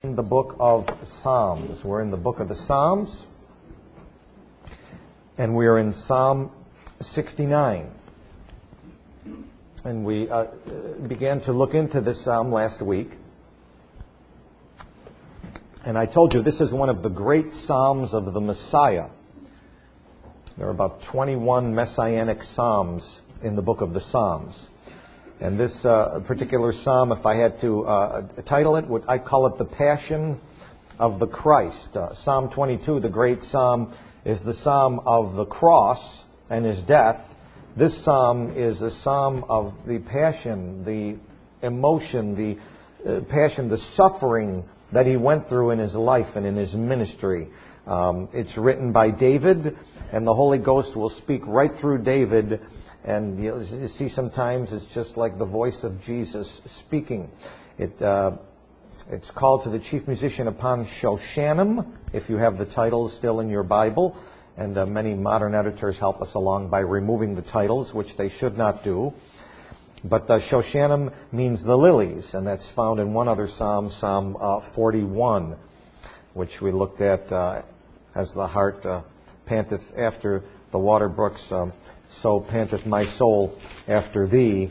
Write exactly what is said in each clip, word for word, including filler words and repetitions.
In the book of Psalms. We're in the book of the Psalms, and we are in Psalm sixty-nine. And we uh, began to look into this psalm last week. And I told you this is one of the great psalms of the Messiah. There are about twenty-one messianic psalms in the book of the Psalms. And this uh, particular psalm, if I had to uh, title it, would I call it the Passion of the Christ. Uh, Psalm twenty-two, the great psalm, is the psalm of the cross and his death. This psalm is a psalm of the passion, the emotion, the uh, passion, the suffering that he went through in his life and in his ministry. Um, it's written by David, and the Holy Ghost will speak right through David. And you see, sometimes it's just like the voice of Jesus speaking. It, uh, it's called to the chief musician upon Shoshanim, if you have the titles still in your Bible. And uh, many modern editors help us along by removing the titles, which they should not do. But uh, Shoshanim means the lilies, and that's found in one other psalm, Psalm uh, forty-one, which we looked at uh, as the heart uh, panteth after the water brooks. Um, So panteth my soul after thee.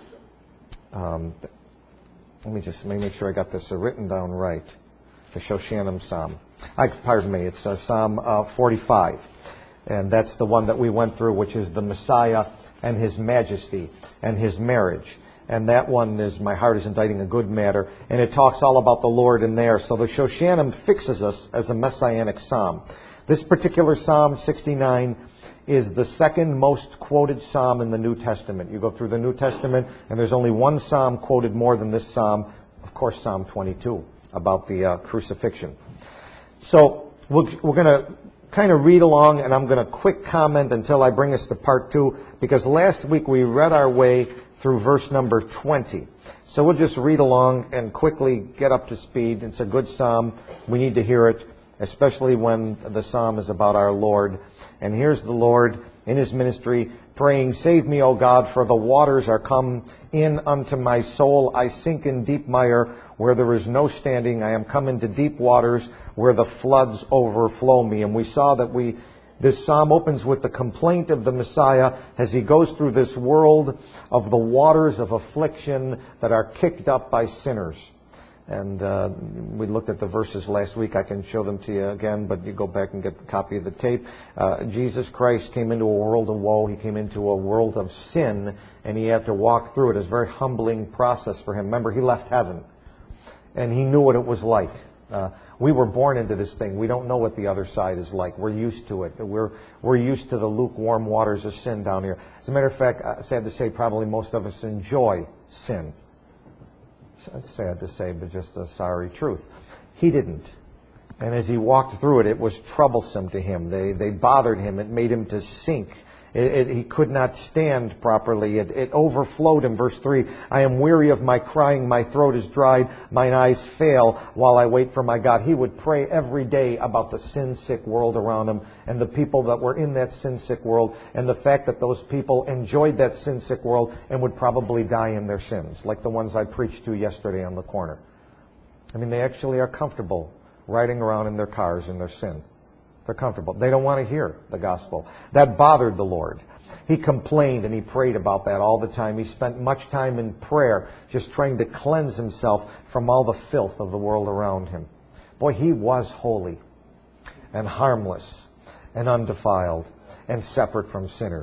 Um, let me just let me make sure I got this uh, written down right. The Shoshanim Psalm. I, pardon me, it's uh, Psalm uh, forty-five. And that's the one that we went through, which is the Messiah and his majesty and his marriage. And that one is, my heart is inditing a good matter. And it talks all about the Lord in there. So the Shoshanim fixes us as a messianic psalm. This particular Psalm sixty-nine is the second most quoted psalm in the New Testament. You go through the New Testament, and there's only one psalm quoted more than this psalm, of course, Psalm twenty-two, about the uh, crucifixion. So we're, we're going to kind of read along, and I'm going to quick comment until I bring us to part two, because last week we read our way through verse number twenty. So we'll just read along and quickly get up to speed. It's a good psalm. We need to hear it, especially when the psalm is about our Lord. And here's the Lord in his ministry praying, "Save me, O God, for the waters are come in unto my soul. I sink in deep mire where there is no standing. I am come into deep waters where the floods overflow me." And we saw that we this psalm opens with the complaint of the Messiah as he goes through this world of the waters of affliction that are kicked up by sinners. And uh, we looked at the verses last week. I can show them to you again, but you go back and get the copy of the tape. Uh, Jesus Christ came into a world of woe. He came into a world of sin, and he had to walk through it. It was a very humbling process for him. Remember, he left heaven, and he knew what it was like. Uh, we were born into this thing. We don't know what the other side is like. We're used to it. We're we're used to the lukewarm waters of sin down here. As a matter of fact, uh, sad to say, probably most of us enjoy sin. It's sad to say, but just a sorry truth. He didn't. And as he walked through it, it was troublesome to him. They they bothered him. It made him to sink. It, it, he could not stand properly. It, it overflowed in verse three. "I am weary of my crying. My throat is dried. Mine eyes fail while I wait for my God." He would pray every day about the sin-sick world around him and the people that were in that sin-sick world and the fact that those people enjoyed that sin-sick world and would probably die in their sins, like the ones I preached to yesterday on the corner. I mean, they actually are comfortable riding around in their cars in their sin. They're comfortable. They don't want to hear the gospel. That bothered the Lord. He complained and he prayed about that all the time. He spent much time in prayer just trying to cleanse himself from all the filth of the world around him. Boy, he was holy and harmless and undefiled and separate from sinners.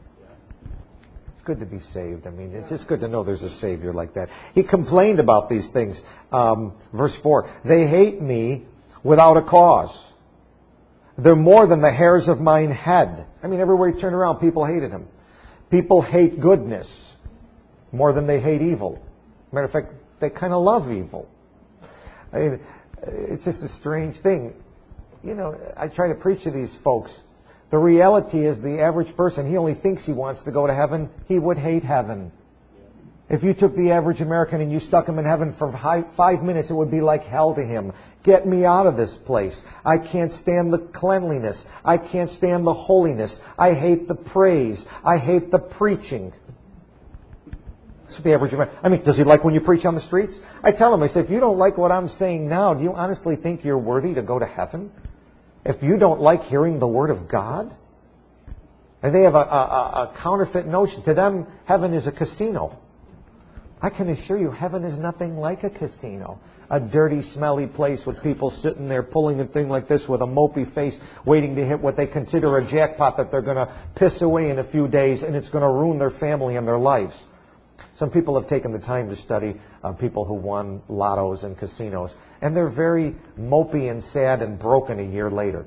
It's good to be saved. I mean, it's just good to know there's a Savior like that. He complained about these things. Um, verse four, "They hate me without a cause. They're more than the hairs of mine head." I mean, everywhere you turn around, people hated him. People hate goodness more than they hate evil. Matter of fact, they kind of love evil. I mean, it's just a strange thing. You know, I try to preach to these folks. The reality is the average person, he only thinks he wants to go to heaven. He would hate heaven. If you took the average American and you stuck him in heaven for five minutes, it would be like hell to him. Get me out of this place. I can't stand the cleanliness. I can't stand the holiness. I hate the praise. I hate the preaching. That's what the average American... I mean, does he like when you preach on the streets? I tell him, I say, if you don't like what I'm saying now, do you honestly think you're worthy to go to heaven? If you don't like hearing the Word of God? And they have a, a, a counterfeit notion. To them, heaven is a casino. I can assure you, heaven is nothing like a casino. A dirty, smelly place with people sitting there pulling a thing like this with a mopey face, waiting to hit what they consider a jackpot that they're going to piss away in a few days, and it's going to ruin their family and their lives. Some people have taken the time to study uh, people who won lottos and casinos, and they're very mopey and sad and broken a year later.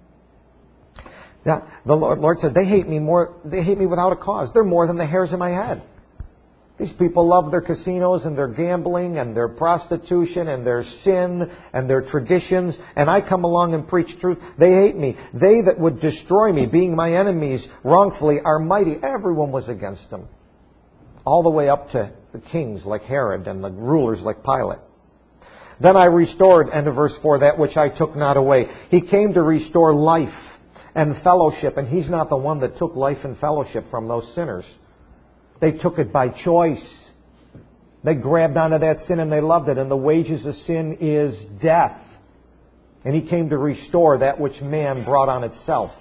Now, the Lord, Lord said, they hate me more. They hate me without a cause. They're more than the hairs of my head. These people love their casinos and their gambling and their prostitution and their sin and their traditions. And I come along and preach truth. They hate me. They that would destroy me, being my enemies wrongfully, are mighty. Everyone was against them. All the way up to the kings like Herod and the rulers like Pilate. Then I restored, end of verse four, that which I took not away. He came to restore life and fellowship. And He's not the one that took life and fellowship from those sinners. They took it by choice. They grabbed onto that sin and they loved it. And the wages of sin is death. And He came to restore that which man brought on itself.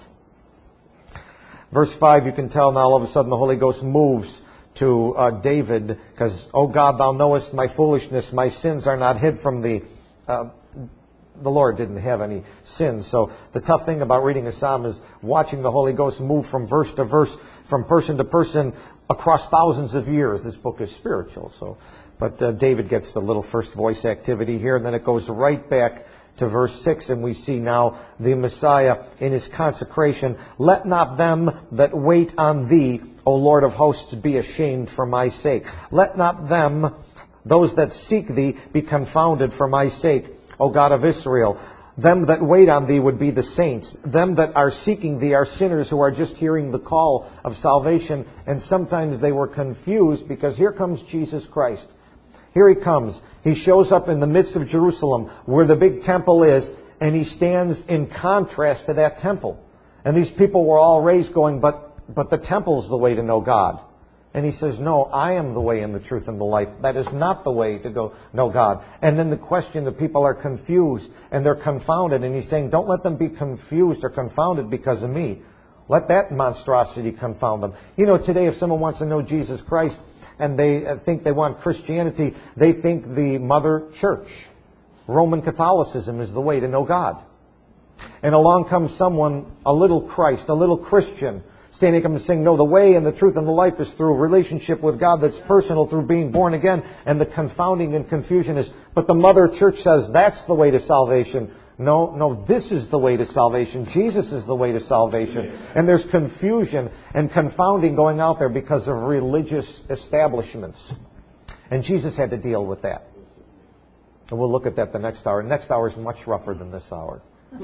Verse five, you can tell now all of a sudden the Holy Ghost moves to uh, David, because, O God, Thou knowest my foolishness, my sins are not hid from Thee. Uh, the Lord didn't have any sins. So the tough thing about reading a psalm is watching the Holy Ghost move from verse to verse, from person to person, across thousands of years. This book is spiritual. So, But uh, David gets the little first voice activity here, and then it goes right back to verse six, and we see now the Messiah in His consecration. Let not them that wait on Thee, O Lord of hosts, be ashamed for my sake. Let not them, those that seek Thee, be confounded for my sake, O God of Israel. Them that wait on Thee would be the saints. Them that are seeking Thee are sinners who are just hearing the call of salvation, and sometimes they were confused because here comes Jesus Christ. Here He comes. He shows up in the midst of Jerusalem where the big temple is, and He stands in contrast to that temple. And these people were all raised going, but, but the temple's the way to know God. And He says, no, I am the way and the truth and the life. That is not the way to go know God. And then the question, the people are confused and they're confounded. And He's saying, don't let them be confused or confounded because of me. Let that monstrosity confound them. You know, today if someone wants to know Jesus Christ and they think they want Christianity, they think the mother church, Roman Catholicism, is the way to know God. And along comes someone, a little Christ, a little Christian, standing up and saying, no, the way and the truth and the life is through a relationship with God that's personal, through being born again. And the confounding and confusion is, but the mother church says that's the way to salvation. No, no, this is the way to salvation. Jesus is the way to salvation. And there's confusion and confounding going out there because of religious establishments. And Jesus had to deal with that. And we'll look at that the next hour. Next hour is much rougher than this hour.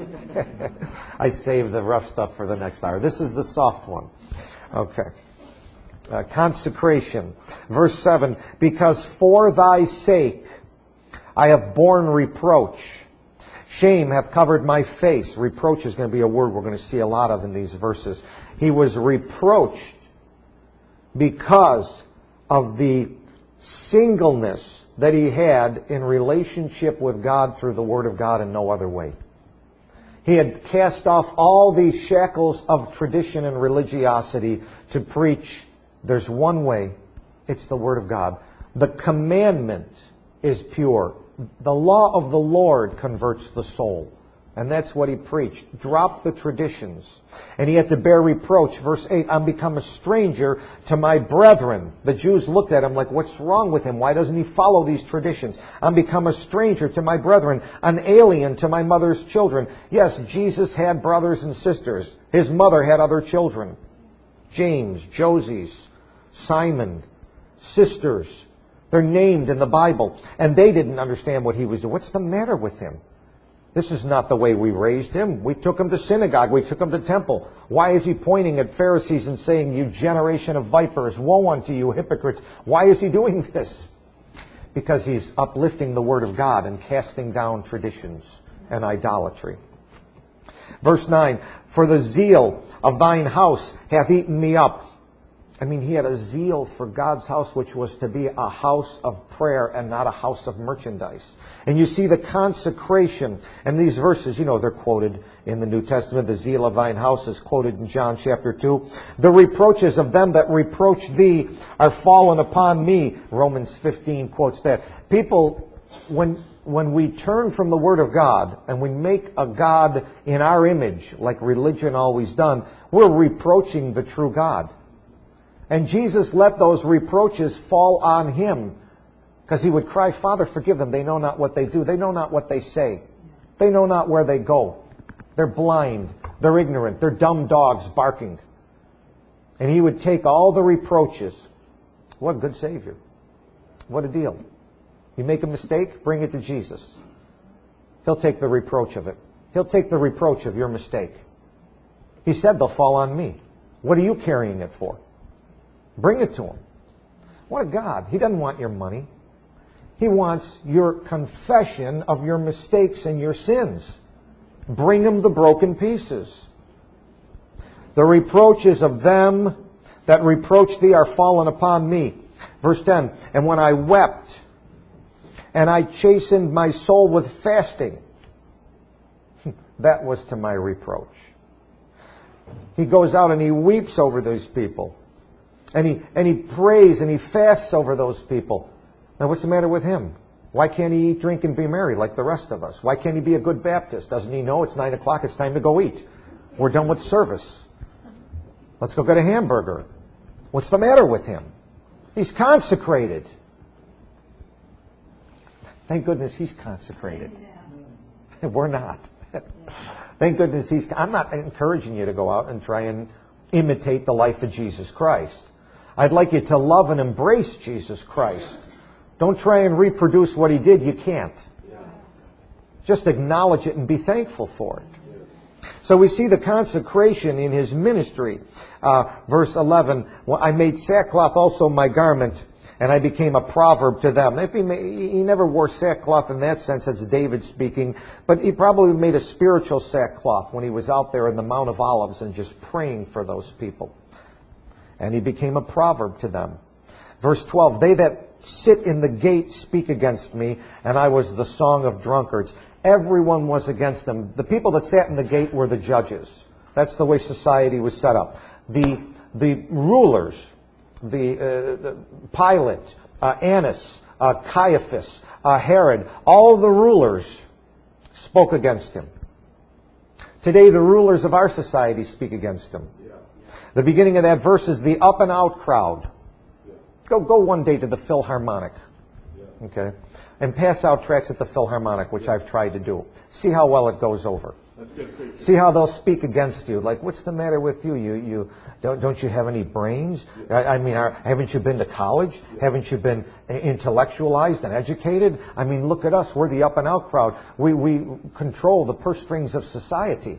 I saved the rough stuff for the next hour. This is the soft one. Okay. Uh, consecration. Verse seven, because for Thy sake I have borne reproach. Shame hath covered my face. Reproach is going to be a word we're going to see a lot of in these verses. He was reproached because of the singleness that he had in relationship with God through the Word of God and no other way. He had cast off all the shackles of tradition and religiosity to preach, there's one way, it's the Word of God. The commandment is pure. The law of the Lord converts the soul. And that's what he preached. Drop the traditions. And he had to bear reproach. Verse eight, I'm become a stranger to my brethren. The Jews looked at him like, what's wrong with him? Why doesn't he follow these traditions? I'm become a stranger to my brethren, an alien to my mother's children. Yes, Jesus had brothers and sisters. His mother had other children. James, Joses, Simon, sisters. They're named in the Bible. And they didn't understand what he was doing. What's the matter with him? This is not the way we raised him. We took him to synagogue. We took him to temple. Why is he pointing at Pharisees and saying, you generation of vipers, woe unto you hypocrites? Why is he doing this? Because he's uplifting the Word of God and casting down traditions and idolatry. Verse nine, for the zeal of thine house hath eaten me up. I mean, he had a zeal for God's house, which was to be a house of prayer and not a house of merchandise. And you see the consecration. And these verses, you know, they're quoted in the New Testament. The zeal of thine house is quoted in John chapter two. The reproaches of them that reproach thee are fallen upon me. Romans fifteen quotes that. People, when... When we turn from the Word of God and we make a God in our image, like religion always done, we're reproaching the true God. And Jesus let those reproaches fall on Him because He would cry, Father, forgive them. They know not what they do. They know not what they say. They know not where they go. They're blind. They're ignorant. They're dumb dogs barking. And He would take all the reproaches. What a good Savior. What a deal. You make a mistake, bring it to Jesus. He'll take the reproach of it. He'll take the reproach of your mistake. He said they'll fall on me. What are you carrying it for? Bring it to Him. What a God. He doesn't want your money. He wants your confession of your mistakes and your sins. Bring Him the broken pieces. The reproaches of them that reproach thee are fallen upon me. Verse ten, and when I wept, and I chastened my soul with fasting. That was to my reproach. He goes out and he weeps over those people. And he, and he prays and he fasts over those people. Now what's the matter with him? Why can't he eat, drink, and be merry like the rest of us? Why can't he be a good Baptist? Doesn't he know it's nine o'clock, it's time to go eat? We're done with service. Let's go get a hamburger. What's the matter with him? He's consecrated. Thank goodness he's consecrated. Yeah. We're not. Yeah. Thank goodness he's... I'm not encouraging you to go out and try and imitate the life of Jesus Christ. I'd like you to love and embrace Jesus Christ. Don't try and reproduce what He did. You can't. Yeah. Just acknowledge it and be thankful for it. Yeah. So we see the consecration in His ministry. Uh, verse eleven, well, I made sackcloth also my garment, and I became a proverb to them. If he, made, he never wore sackcloth in that sense, that's David speaking, but he probably made a spiritual sackcloth when he was out there in the Mount of Olives and just praying for those people. And he became a proverb to them. Verse twelve, they that sit in the gate speak against me, and I was the song of drunkards. Everyone was against them. The people that sat in the gate were the judges. That's the way society was set up. The, the rulers, the, uh, the Pilate, uh, Annas, uh, Caiaphas, uh, Herod, all the rulers spoke against him. Today, the rulers of our society speak against him. Yeah. The beginning of that verse is the up and out crowd. Yeah. Go, go one day to the Philharmonic, yeah. okay, and pass out tracts at the Philharmonic, which yeah. I've tried to do. See how well it goes over. See how they'll speak against you. Like, what's the matter with you? You, you don't, don't you have any brains? I, I mean, are, haven't you been to college? Haven't you been intellectualized and educated? I mean, look at us. We're the up and out crowd. We, we control the purse strings of society.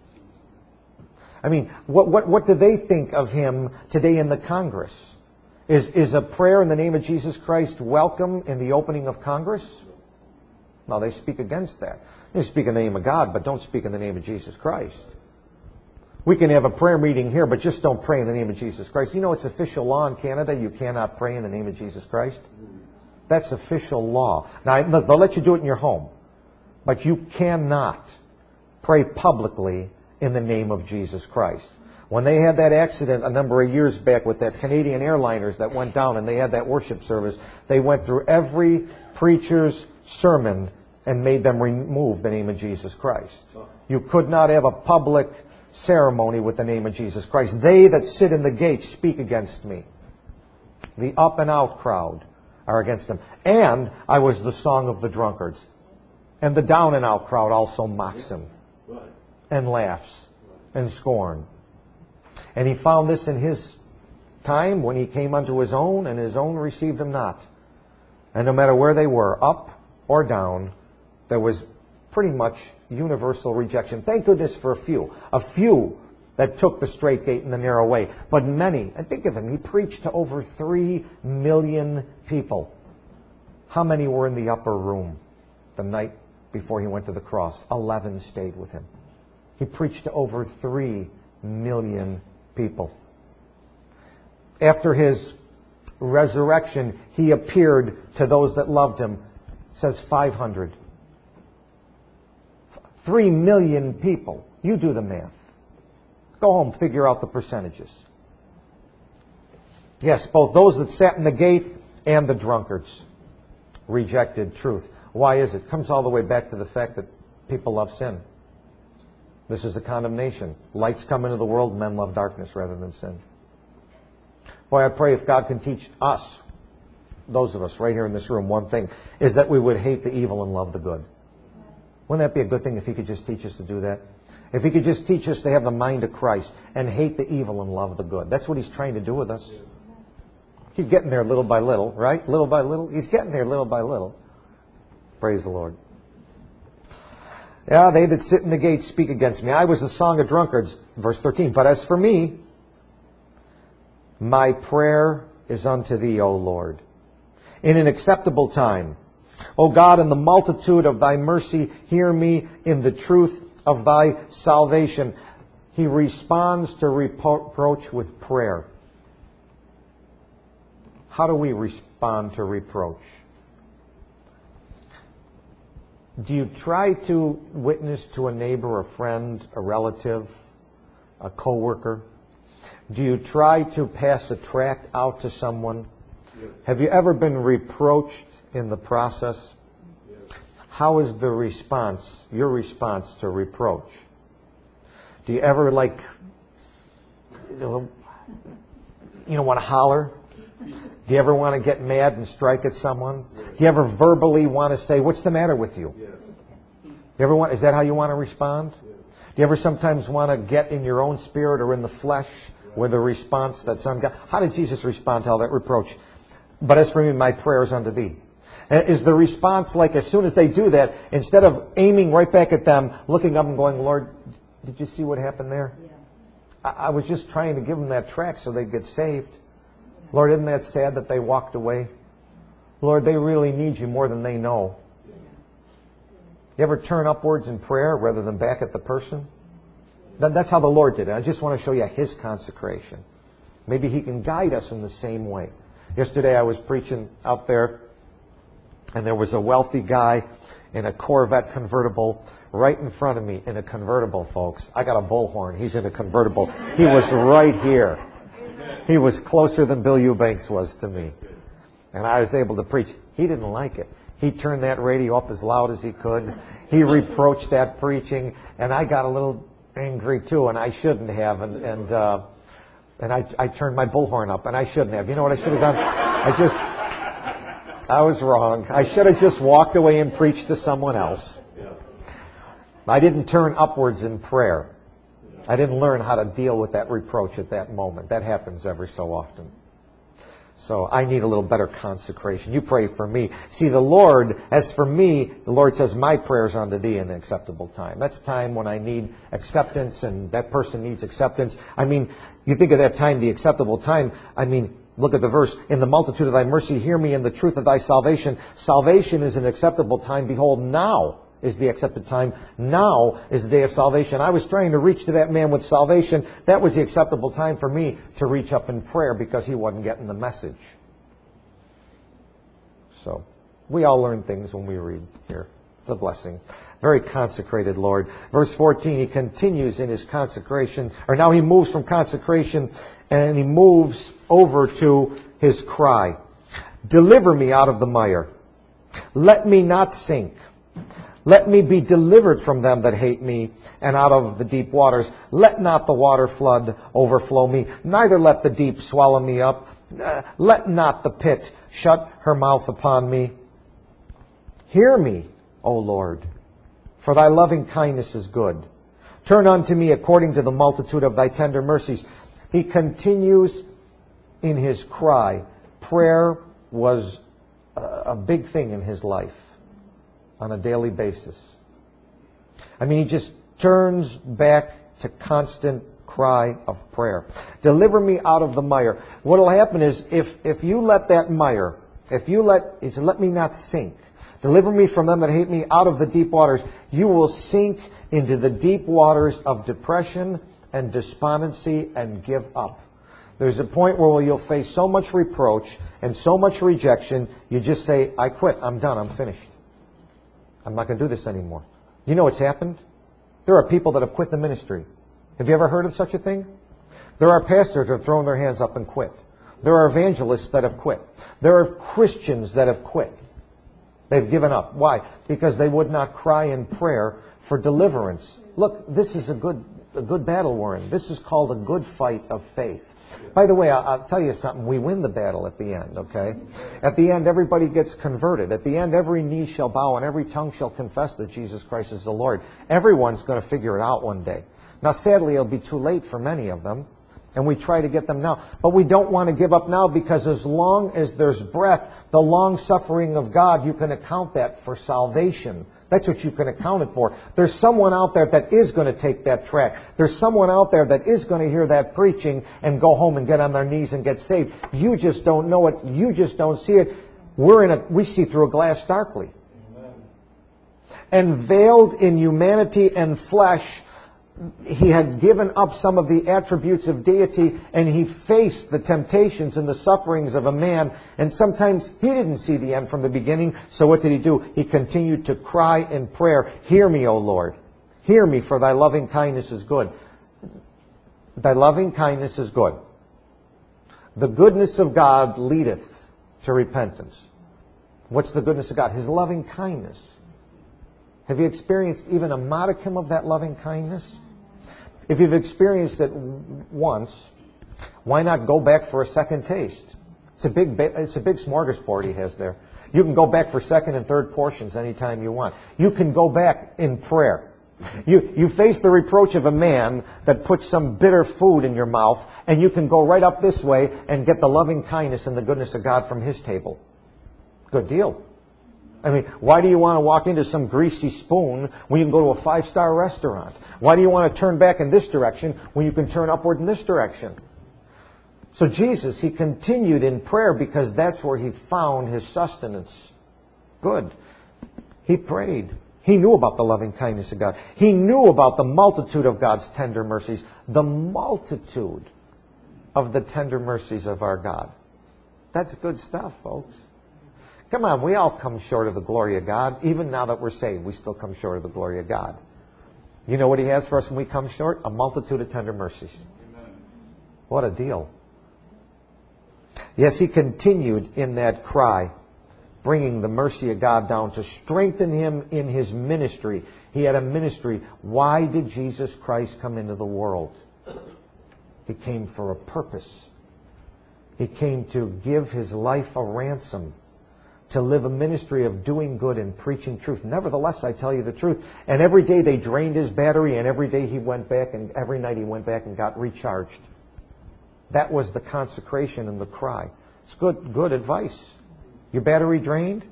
I mean, what, what, what do they think of him today in the Congress? Is, is a prayer in the name of Jesus Christ welcome in the opening of Congress? No, they speak against that. You speak in the name of God, but don't speak in the name of Jesus Christ. We can have a prayer meeting here, but just don't pray in the name of Jesus Christ. You know it's official law in Canada, you cannot pray in the name of Jesus Christ? That's official law. Now, they'll let you do it in your home, but you cannot pray publicly in the name of Jesus Christ. When they had that accident a number of years back with that Canadian airliners that went down and they had that worship service, they went through every preacher's sermon and made them remove the name of Jesus Christ. You could not have a public ceremony with the name of Jesus Christ. They that sit in the gate speak against me. The up and out crowd are against him. And I was the song of the drunkards. And the down and out crowd also mocks him and laughs and scorn. And he found this in his time when he came unto his own, and his own received him not. And no matter where they were, up or down, there was pretty much universal rejection. Thank goodness for a few. A few that took the straight gate and the narrow way. But many, and think of him, he preached to over three million people. How many were in the upper room the night before he went to the cross? Eleven stayed with him. He preached to over three million people. after his resurrection, he appeared to those that loved him. It says five hundred. Three million people. You do the math. Go home, figure out the percentages. Yes, both those that sat in the gate and the drunkards rejected truth. Why is it? It comes all the way back to the fact that people love sin. This is the condemnation. Lights come into the world, men love darkness rather than sin. Boy, I pray if God can teach us, those of us right here in this room, one thing, is that we would hate the evil and love the good. Wouldn't that be a good thing if He could just teach us to do that? If He could just teach us to have the mind of Christ and hate the evil and love the good. That's what He's trying to do with us. He's getting there little by little, right? Little by little. He's getting there little by little. Praise the Lord. Yeah, they that sit in the gate speak against me. I was the song of drunkards, verse thirteen. But as for me, my prayer is unto Thee, O Lord, in an acceptable time. O God, in the multitude of Thy mercy, hear me in the truth of Thy salvation. He responds to reproach with prayer. How do we respond to reproach? Do you try to witness to a neighbor, a friend, a relative, a coworker? Do you try to pass a tract out to someone? Yes. Have you ever been reproached in the process? Yes. How is the response, your response to reproach? Do you ever like, you know, want to holler? Do you ever want to get mad and strike at someone? Yes. Do you ever verbally want to say, what's the matter with you? Yes. Do you ever want, is that how you want to respond? Yes. Do you ever sometimes want to get in your own spirit or in the flesh right. with a response that's ungodly? How did Jesus respond to all that reproach? But as for me, my prayer is unto Thee. Is the response like as soon as they do that, instead of aiming right back at them, looking up and going, Lord, did you see what happened there? Yeah. I, I was just trying to give them that tract so they'd get saved. Lord, isn't that sad that they walked away? Lord, they really need You more than they know. You ever turn upwards in prayer rather than back at the person? That's how the Lord did it. I just want to show you His consecration. Maybe He can guide us in the same way. Yesterday I was preaching out there, and there was a wealthy guy in a Corvette convertible right in front of me in a convertible, folks. I got a bullhorn. He's in a convertible. He was right here. He was closer than Bill Eubanks was to me. And I was able to preach. He didn't like it. He turned that radio up as loud as he could. He reproached that preaching. And I got a little angry too, and I shouldn't have. And and, uh, and I, I turned my bullhorn up, and I shouldn't have. You know what I should have done? I just, I was wrong. I should have just walked away and preached to someone else. I didn't turn upwards in prayer. I didn't learn how to deal with that reproach at that moment. That happens every so often. So I need a little better consecration. You pray for me. See, the Lord, as for me, the Lord says, my prayers unto Thee in the acceptable time. That's time when I need acceptance and that person needs acceptance. I mean, you think of that time, the acceptable time. I mean, look at the verse. In the multitude of Thy mercy, hear me in the truth of Thy salvation. Salvation is an acceptable time. Behold, now is the accepted time. Now is the day of salvation. I was trying to reach to that man with salvation. That was the acceptable time for me to reach up in prayer because he wasn't getting the message. So, we all learn things when we read here. It's a blessing. Very consecrated Lord. Verse fourteen, He continues in His consecration. Or now He moves from consecration and He moves over to His cry. Deliver me out of the mire. Let me not sink. Let me be delivered from them that hate me, and out of the deep waters. Let not the water flood overflow me, neither let the deep swallow me up. Uh, let not the pit shut her mouth upon me. Hear me, O Lord, for Thy loving kindness is good. Turn unto me according to the multitude of Thy tender mercies. He continues in his cry. Prayer was a big thing in his life. On a daily basis. I mean, he just turns back to constant cry of prayer. Deliver me out of the mire. What will happen is, if, if you let that mire, if you let, it's let me not sink. Deliver me from them that hate me out of the deep waters. You will sink into the deep waters of depression and despondency and give up. There's a point where you'll face so much reproach and so much rejection, you just say, I quit. I'm done. I'm finished. I'm not going to do this anymore. You know what's happened? There are people that have quit the ministry. Have you ever heard of such a thing? There are pastors that have thrown their hands up and quit. There are evangelists that have quit. There are Christians that have quit. They've given up. Why? Because they would not cry in prayer for deliverance. Look, this is a good, a good battle we're in. This is called a good fight of faith. By the way, I'll, I'll tell you something. We win the battle at the end, okay? At the end, everybody gets converted. At the end, every knee shall bow and every tongue shall confess that Jesus Christ is the Lord. Everyone's going to figure it out one day. Now, sadly, it'll be too late for many of them, and we try to get them now. But we don't want to give up now, because as long as there's breath, the long suffering of God, you can account that for salvation. That's what you can account it for. There's someone out there that is going to take that track. There's someone out there that is going to hear that preaching and go home and get on their knees and get saved. You just don't know it. You just don't see it. We're in a, we see through a glass darkly. Amen. And veiled in humanity and flesh, he had given up some of the attributes of deity, and he faced the temptations and the sufferings of a man. And sometimes he didn't see the end from the beginning. So what did he do? He continued to cry in prayer, Hear me, O Lord. Hear me, for thy loving kindness is good. Thy loving kindness is good. The goodness of God leadeth to repentance. What's the goodness of God? His loving kindness. Have you experienced even a modicum of that loving kindness? If you've experienced it once, why not go back for a second taste? It's a big, it's a big smorgasbord he has there. You can go back for second and third portions anytime you want. You can go back in prayer. You, you face the reproach of a man that puts some bitter food in your mouth, and you can go right up this way and get the loving kindness and the goodness of God from His table. Good deal. I mean, why do you want to walk into some greasy spoon when you can go to a five-star restaurant? Why do you want to turn back in this direction when you can turn upward in this direction? So Jesus, He continued in prayer because that's where He found His sustenance. Good. He prayed. He knew about the loving kindness of God. He knew about the multitude of God's tender mercies. The multitude of the tender mercies of our God. That's good stuff, folks. Come on, we all come short of the glory of God. Even now that we're saved, we still come short of the glory of God. You know what He has for us when we come short? A multitude of tender mercies. Amen. What a deal. Yes, He continued in that cry, bringing the mercy of God down to strengthen Him in His ministry. He had a ministry. Why did Jesus Christ come into the world? He came for a purpose. He came to give His life a ransom, to live a ministry of doing good and preaching truth. Nevertheless, I tell you the truth. And every day they drained His battery, and every day He went back, and every night He went back and got recharged. That was the consecration and the cry. It's good, good advice. Your battery drained?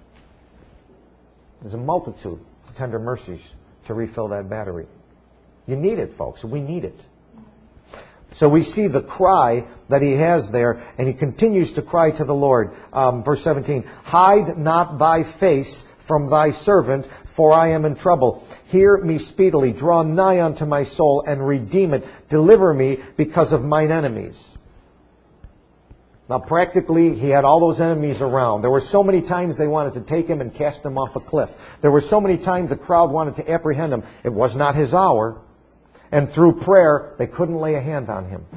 There's a multitude of tender mercies to refill that battery. You need it, folks. We need it. So we see the cry that he has there, and he continues to cry to the Lord. Um, verse seventeen, Hide not thy face from thy servant, for I am in trouble. Hear me speedily, draw nigh unto my soul, and redeem it. Deliver me because of mine enemies. Now practically, he had all those enemies around. There were so many times they wanted to take him and cast him off a cliff. There were so many times the crowd wanted to apprehend him. It was not his hour. And through prayer, they couldn't lay a hand on him.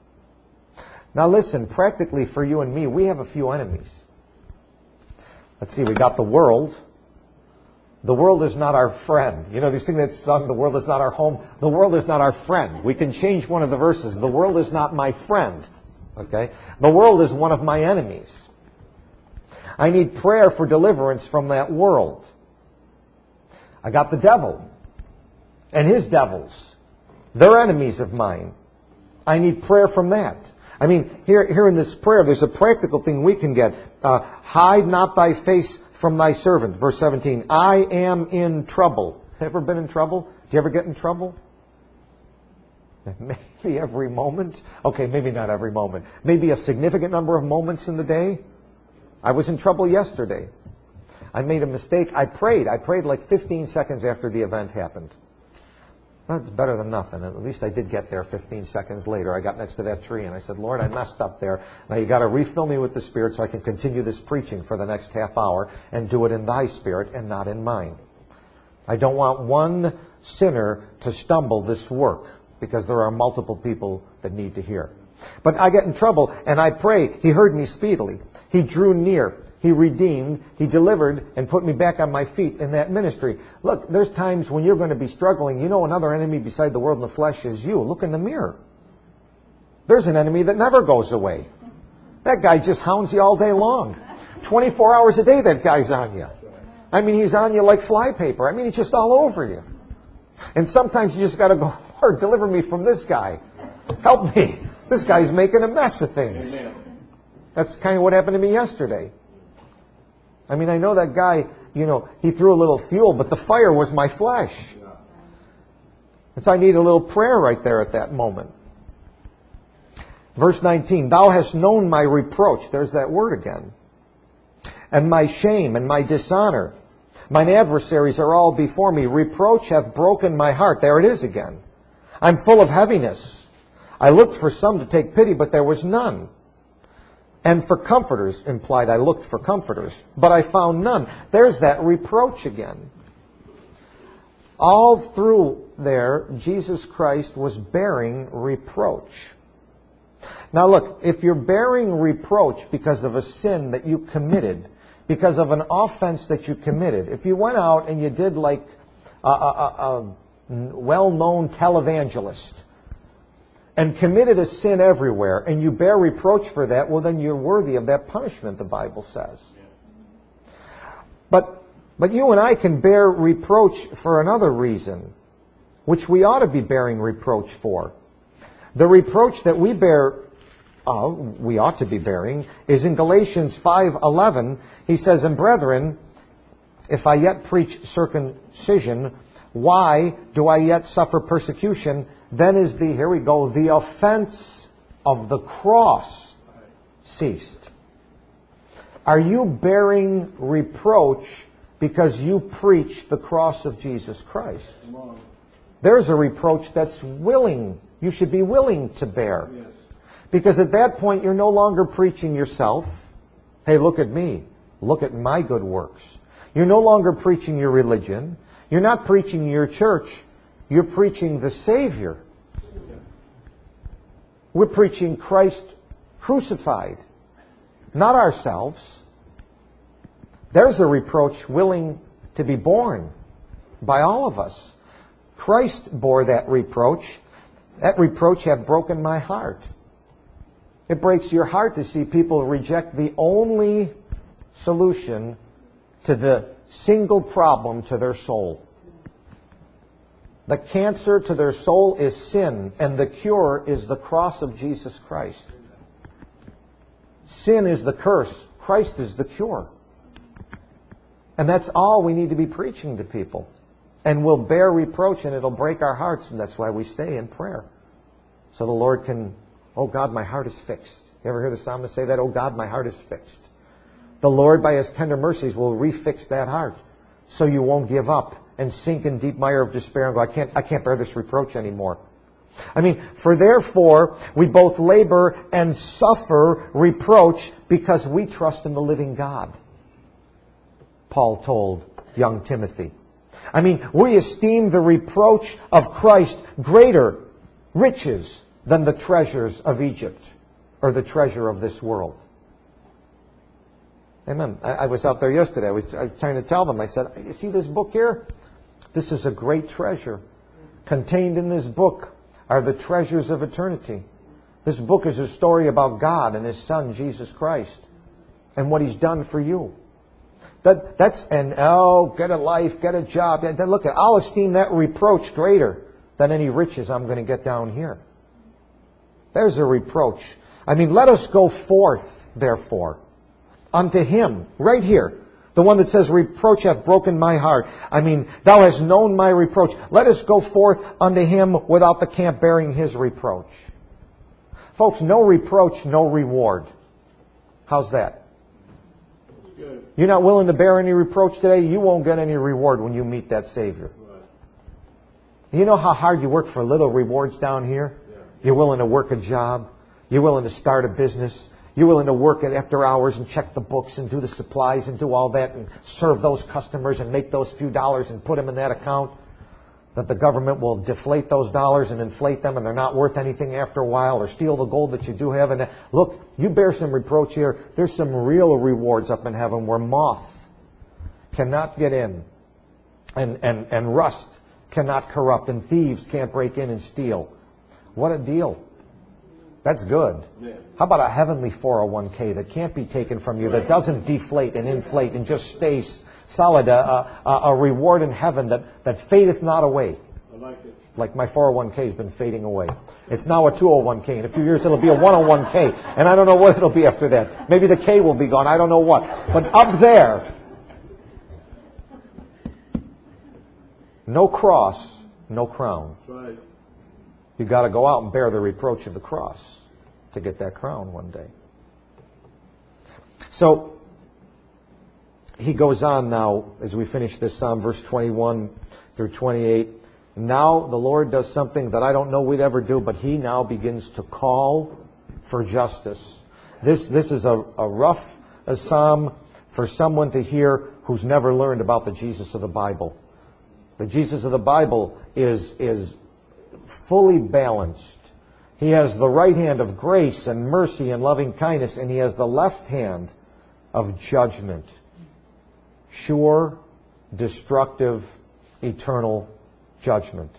Now listen, practically for you and me, we have a few enemies. Let's see, we got the world. The world is not our friend. You know, you sing that song, the world is not our home. The world is not our friend. We can change one of the verses. The world is not my friend. Okay? The world is one of my enemies. I need prayer for deliverance from that world. I got the devil and his devils. They're enemies of mine. I need prayer from that. I mean, here, here in this prayer, there's a practical thing we can get. Uh, Hide not thy face from thy servant. Verse seventeen. I am in trouble. Ever been in trouble? Do you ever get in trouble? Maybe every moment. Okay, maybe not every moment. Maybe a significant number of moments in the day. I was in trouble yesterday. I made a mistake. I prayed. I prayed like fifteen seconds after the event happened. That's better than nothing. At least I did get there fifteen seconds later. I got next to that tree and I said, Lord, I messed up there. Now you got to refill me with the Spirit so I can continue this preaching for the next half hour and do it in thy Spirit and not in mine. I don't want one sinner to stumble this work because there are multiple people that need to hear. But I get in trouble and I pray. He heard me speedily. He drew near. He redeemed, He delivered, and put me back on my feet in that ministry. Look, there's times when you're going to be struggling. You know another enemy beside the world and the flesh is you. Look in the mirror. There's an enemy that never goes away. That guy just hounds you all day long. twenty-four hours a day that guy's on you. I mean, he's on you like flypaper. I mean, he's just all over you. And sometimes you just got to go, Lord, deliver me from this guy. Help me. This guy's making a mess of things. That's kind of what happened to me yesterday. I mean, I know that guy, you know, he threw a little fuel, but the fire was my flesh. And so I need a little prayer right there at that moment. Verse nineteen, Thou hast known my reproach. There's that word again. And my shame and my dishonor. Mine adversaries are all before me. Reproach hath broken my heart. There it is again. I'm full of heaviness. I looked for some to take pity, but there was none. And for comforters, implied I looked for comforters, but I found none. There's that reproach again. All through there, Jesus Christ was bearing reproach. Now look, if you're bearing reproach because of a sin that you committed, because of an offense that you committed, if you went out and you did like a, a, a, a well-known televangelist, and committed a sin everywhere, and you bear reproach for that, well, then you're worthy of that punishment, the Bible says. But, but you and I can bear reproach for another reason, which we ought to be bearing reproach for. The reproach that we bear, uh, we ought to be bearing, is in Galatians five eleven. He says, And brethren, if I yet preach circumcision, why do I yet suffer persecution? Then is the, here we go, the offense of the cross ceased. Are you bearing reproach because you preach the cross of Jesus Christ? There's a reproach that's willing, you should be willing to bear. Because at that point you're no longer preaching yourself. Hey, look at me. Look at my good works. You're no longer preaching your religion. You're not preaching your church. You're preaching the Savior. We're preaching Christ crucified, not ourselves. There's a reproach willing to be borne by all of us. Christ bore that reproach. That reproach hath broken my heart. It breaks your heart to see people reject the only solution to the single problem to their soul. The cancer to their soul is sin, and the cure is the cross of Jesus Christ. Sin is the curse. Christ is the cure. And that's all we need to be preaching to people. And we'll bear reproach, and it'll break our hearts, and that's why we stay in prayer. So the Lord can, oh God, my heart is fixed. You ever hear the psalmist say that? Oh God, my heart is fixed. The Lord, by His tender mercies, will refix that heart so you won't give up and sink in deep mire of despair and go, I can't, I can't bear this reproach anymore. I mean, for therefore we both labor and suffer reproach because we trust in the living God, Paul told young Timothy. I mean, we esteem the reproach of Christ greater riches than the treasures of Egypt or the treasure of this world. Amen. I, I was out there yesterday. I was, I was trying to tell them. I said, you see this book here? This is a great treasure. Contained in this book are the treasures of eternity. This book is a story about God and His Son, Jesus Christ, and what He's done for you. That, that's, and oh, get a life, get a job. And then look at, I'll esteem that reproach greater than any riches I'm going to get down here. There's a reproach. I mean, let us go forth, therefore, unto Him, right here. The one that says, reproach hath broken my heart. I mean, thou hast known my reproach. Let us go forth unto Him without the camp bearing His reproach. Folks, no reproach, no reward. How's that? Good. You're not willing to bear any reproach today, you won't get any reward when you meet that Savior. Right. You know how hard you work for little rewards down here? Yeah. You're willing to work a job. You're willing to start a business. You're willing to work it after hours and check the books and do the supplies and do all that and serve those customers and make those few dollars and put them in that account. That the government will deflate those dollars and inflate them and they're not worth anything after a while, or steal the gold that you do have. And look, you bear some reproach here. There's some real rewards up in heaven where moth cannot get in and, and, and rust cannot corrupt and thieves can't break in and steal. What a deal. That's good. Yeah. How about a heavenly four oh one k that can't be taken from you, that doesn't deflate and inflate and just stays solid, a, a, a reward in heaven that, that fadeth not away. I like it. Like my four oh one k has been fading away. It's now a two oh one k. In a few years it'll be a one oh one k. And I don't know what it'll be after that. Maybe the K will be gone. I don't know what. But up there, no cross, no crown. That's right. You've got to go out and bear the reproach of the cross to get that crown one day. So, he goes on now, as we finish this Psalm, verse twenty-one through twenty-eight. Now the Lord does something that I don't know we'd ever do, but He now begins to call for justice. This, this is a, a rough a psalm for someone to hear who's never learned about the Jesus of the Bible. The Jesus of the Bible is, is fully balanced. He has the right hand of grace and mercy and loving kindness, and He has the left hand of judgment. Sure, destructive, eternal judgment.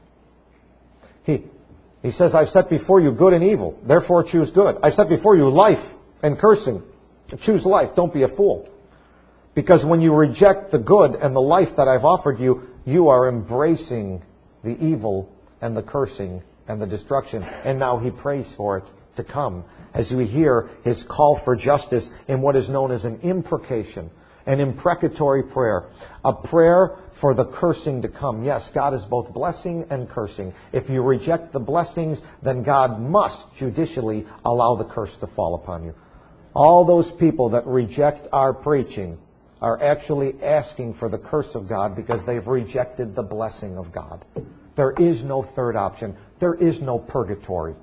He, he says, I've set before you good and evil, therefore choose good. I've set before you life and cursing. Choose life, don't be a fool. Because when you reject the good and the life that I've offered you, you are embracing the evil and the cursing and the destruction. And now He prays for it to come, as we hear His call for justice in what is known as an imprecation. An imprecatory prayer. A prayer for the cursing to come. Yes, God is both blessing and cursing. If you reject the blessings, then God must judicially allow the curse to fall upon you. All those people that reject our preaching are actually asking for the curse of God because they've rejected the blessing of God. There is no third option. There is no purgatory.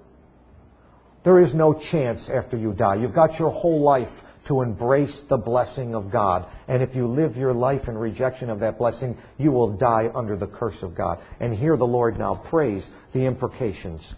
There is no chance after you die. You've got your whole life to embrace the blessing of God. And if you live your life in rejection of that blessing, you will die under the curse of God. And here the Lord now prays the imprecations.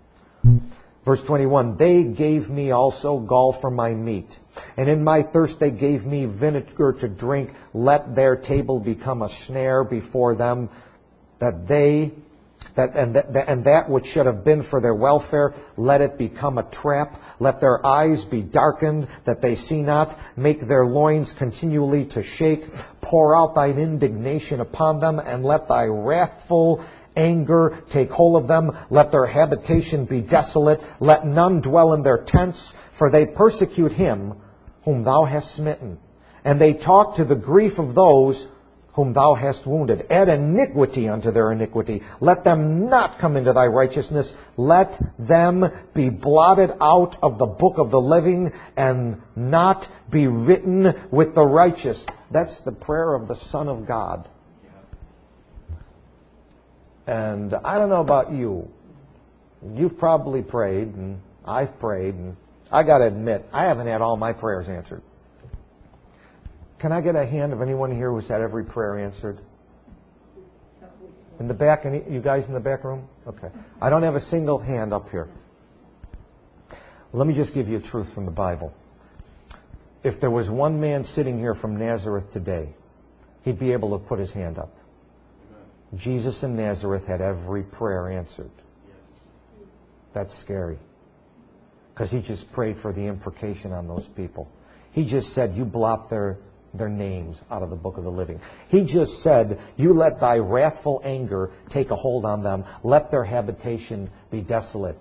Verse twenty-one, they gave me also gall for my meat, and in my thirst they gave me vinegar to drink. Let their table become a snare before them, that they... That, and, that, and that which should have been for their welfare, let it become a trap. Let their eyes be darkened, that they see not. Make their loins continually to shake. Pour out thine indignation upon them, and let thy wrathful anger take hold of them. Let their habitation be desolate. Let none dwell in their tents, for they persecute him whom thou hast smitten. And they talk to the grief of those whom thou hast wounded. Add iniquity unto their iniquity. Let them not come into thy righteousness. Let them be blotted out of the book of the living and not be written with the righteous. That's the prayer of the Son of God. And I don't know about you. You've probably prayed, and I've prayed, and I got to admit, I haven't had all my prayers answered. Can I get a hand of anyone here who's had every prayer answered? In the back, any, you guys in the back room? Okay. I don't have a single hand up here. Let me just give you a truth from the Bible. If there was one man sitting here from Nazareth today, he'd be able to put his hand up. Amen. Jesus in Nazareth had every prayer answered. Yes. That's scary. Because he just prayed for the imprecation on those people. He just said, you blot their... their names out of the book of the living. He just said, you let thy wrathful anger take a hold on them. Let their habitation be desolate.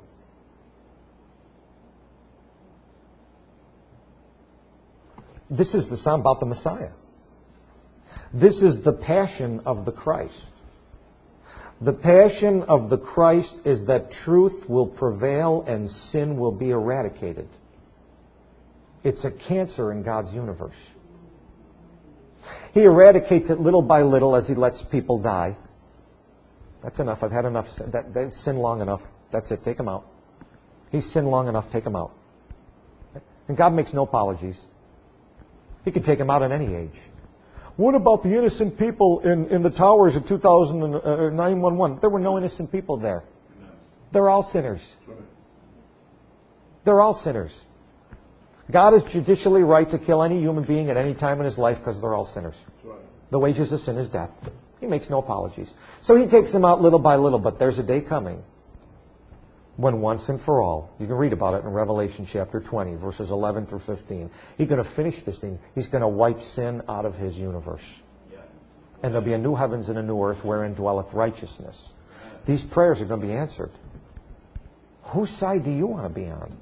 This is the psalm about the Messiah. This is the passion of the Christ. The passion of the Christ is that truth will prevail and sin will be eradicated. It's a cancer in God's universe. He eradicates it little by little as he lets people die. That's enough. I've had enough. Sin. That, they've sinned long enough. That's it. Take him out. He's sinned long enough. Take him out. And God makes no apologies. He can take him out at any age. What about the innocent people in, in the towers of two thousand nine one one? There were no innocent people there. They're all sinners. They're all sinners. God is judicially right to kill any human being at any time in his life because they're all sinners. The wages of sin is death. He makes no apologies. So he takes them out little by little, but there's a day coming when once and for all, you can read about it in Revelation chapter twenty, verses eleven through fifteen. He's going to finish this thing. He's going to wipe sin out of his universe. And there'll be a new heavens and a new earth wherein dwelleth righteousness. These prayers are going to be answered. Whose side do you want to be on?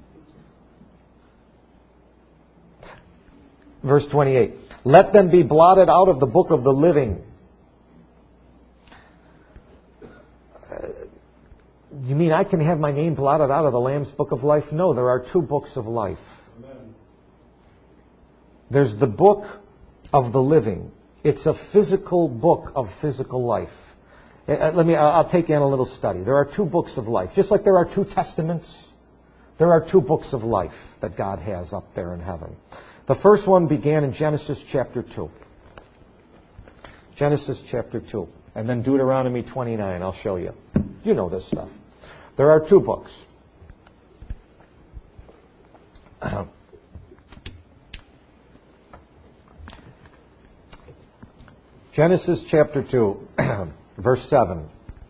Verse twenty-eight. Let them be blotted out of the book of the living. Uh, you mean I can have my name blotted out of the Lamb's book of life? No, there are two books of life. Amen. There's the book of the living. It's a physical book of physical life. Uh, let me, I'll take you on a little study. There are two books of life. Just like there are two testaments, there are two books of life that God has up there in heaven. The first one began in Genesis chapter two. Genesis chapter two. And then Deuteronomy twenty-nine. I'll show you. You know this stuff. There are two books. Genesis chapter two, verse seven.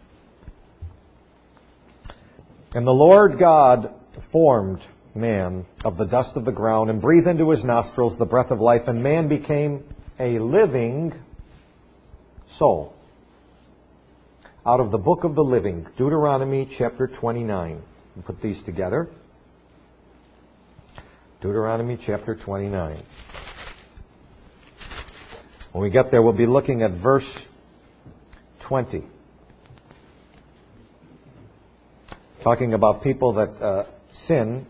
And the Lord God formed man of the dust of the ground and breathed into his nostrils the breath of life, and man became a living soul. Out of the book of the living, Deuteronomy chapter twenty-nine. We'll put these together. Deuteronomy chapter twenty-nine. When we get there, we'll be looking at verse twenty. Talking about people that uh, sin.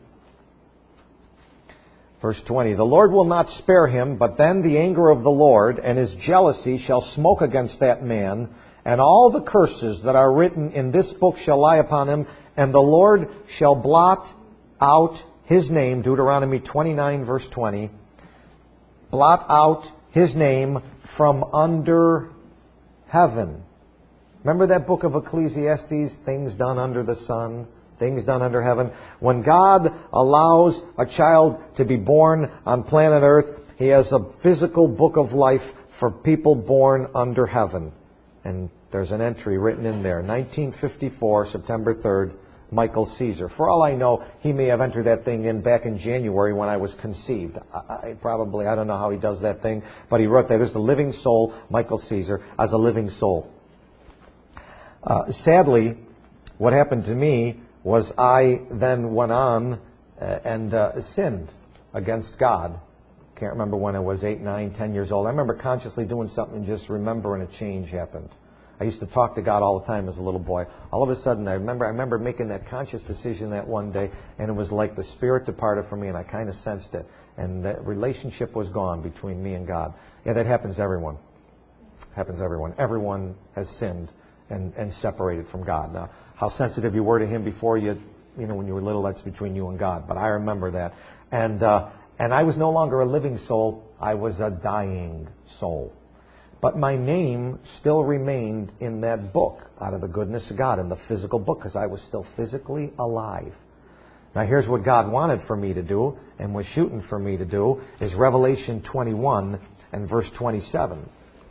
Verse twenty, the Lord will not spare him, but then the anger of the Lord and his jealousy shall smoke against that man, and all the curses that are written in this book shall lie upon him, and the Lord shall blot out his name, Deuteronomy twenty-nine, verse twenty, blot out his name from under heaven. Remember that book of Ecclesiastes, things done under the sun? Things done under heaven. When God allows a child to be born on planet Earth, he has a physical book of life for people born under heaven. And there's an entry written in there. nineteen fifty-four, September third, Michael Caesar. For all I know, he may have entered that thing in back in January when I was conceived. I, I probably, I don't know how he does that thing, but he wrote there, there's the living soul, Michael Caesar, as a living soul. Uh, sadly, what happened to me was I then went on uh, and uh, sinned against God. Can't remember when I was eight, nine, ten years old. I remember consciously doing something and just remembering a change happened. I used to talk to God all the time as a little boy. All of a sudden, I remember I remember making that conscious decision that one day, and it was like the Spirit departed from me, and I kind of sensed it. And that relationship was gone between me and God. Yeah, that happens to everyone. Happens to everyone. Everyone has sinned and, and separated from God. Now, how sensitive you were to Him before you, you know, when you were little, that's between you and God. But I remember that. And uh, and I was no longer a living soul. I was a dying soul. But my name still remained in that book, out of the goodness of God, in the physical book, because I was still physically alive. Now here's what God wanted for me to do, and was shooting for me to do, is Revelation twenty-one and verse twenty-seven.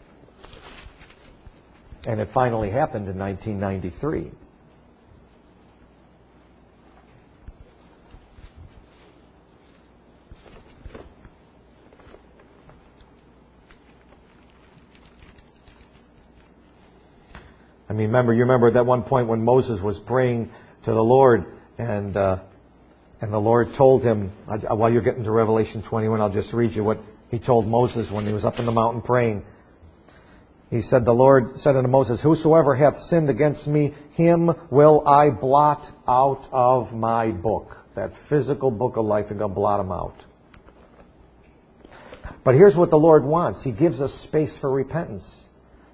And it finally happened in nineteen ninety-three. I mean, remember, you remember at that one point when Moses was praying to the Lord, and uh, and the Lord told him, uh, while you're getting to Revelation twenty-one, I'll just read you what He told Moses when he was up in the mountain praying. He said, the Lord said unto Moses, whosoever hath sinned against me, him will I blot out of my book. That physical book of life, and go blot him out. But here's what the Lord wants. He gives us space for repentance.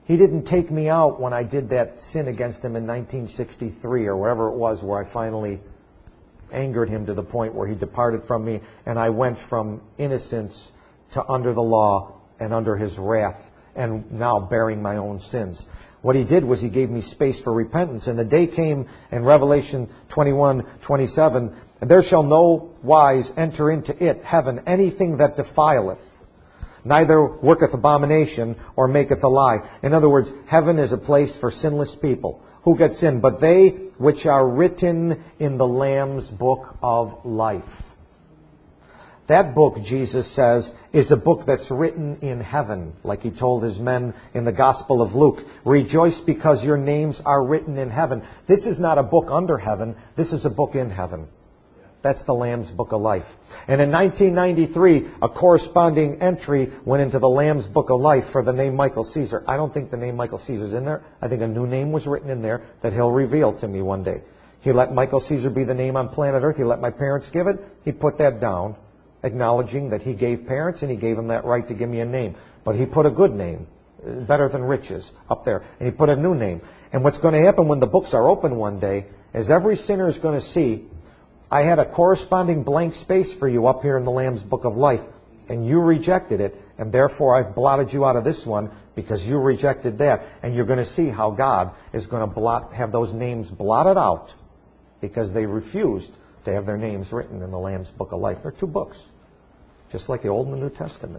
He didn't take me out when I did that sin against Him in nineteen sixty-three or wherever it was where I finally angered Him to the point where He departed from me and I went from innocence to under the law and under His wrath and now bearing my own sins. What He did was He gave me space for repentance. And the day came in Revelation twenty-one twenty-seven, and there shall no wise enter into it, heaven, anything that defileth, neither worketh abomination or maketh a lie. In other words, heaven is a place for sinless people. Who get sin? But they which are written in the Lamb's book of life. That book, Jesus says, is a book that's written in heaven, like He told His men in the Gospel of Luke. Rejoice because your names are written in heaven. This is not a book under heaven. This is a book in heaven. That's the Lamb's Book of Life. And in nineteen ninety-three, a corresponding entry went into the Lamb's Book of Life for the name Michael Caesar. I don't think the name Michael Caesar is in there. I think a new name was written in there that He'll reveal to me one day. He let Michael Caesar be the name on planet Earth. He let my parents give it. He put that down, acknowledging that He gave parents and He gave them that right to give me a name. But He put a good name, better than riches, up there. And He put a new name. And what's going to happen when the books are open one day is every sinner is going to see, I had a corresponding blank space for you up here in the Lamb's Book of Life, and you rejected it, and therefore I've blotted you out of this one because you rejected that. And you're going to see how God is going to blot, have those names blotted out because they refused to have their names written in the Lamb's Book of Life. They're two books, just like the Old and the New Testament.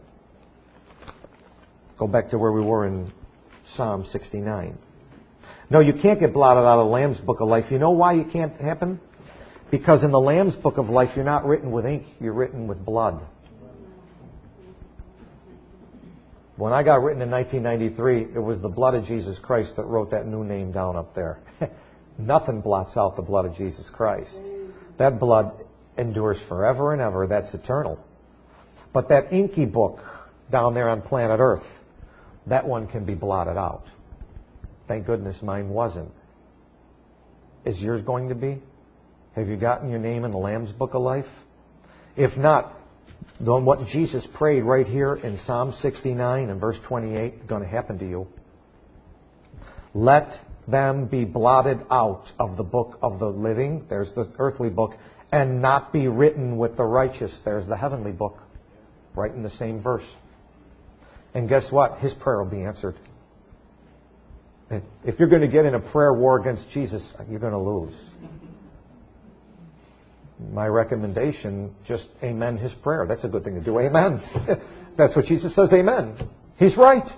Go back to where we were in Psalm sixty-nine. No, you can't get blotted out of the Lamb's Book of Life. You know why it can't happen? Because in the Lamb's Book of Life, you're not written with ink, you're written with blood. When I got written in nineteen ninety-three, it was the blood of Jesus Christ that wrote that new name down up there. Nothing blots out the blood of Jesus Christ. That blood endures forever and ever. That's eternal. But that inky book down there on planet Earth, that one can be blotted out. Thank goodness mine wasn't. Is yours going to be? Have you gotten your name in the Lamb's Book of Life? If not, then what Jesus prayed right here in Psalm sixty-nine and verse twenty-eight is going to happen to you. Let them be blotted out of the book of the living, there's the earthly book, and not be written with the righteous, there's the heavenly book, right in the same verse. And guess what? His prayer will be answered. And if you're going to get in a prayer war against Jesus, you're going to lose. My recommendation, just amen His prayer. That's a good thing to do. Amen. That's what Jesus says, amen. He's right.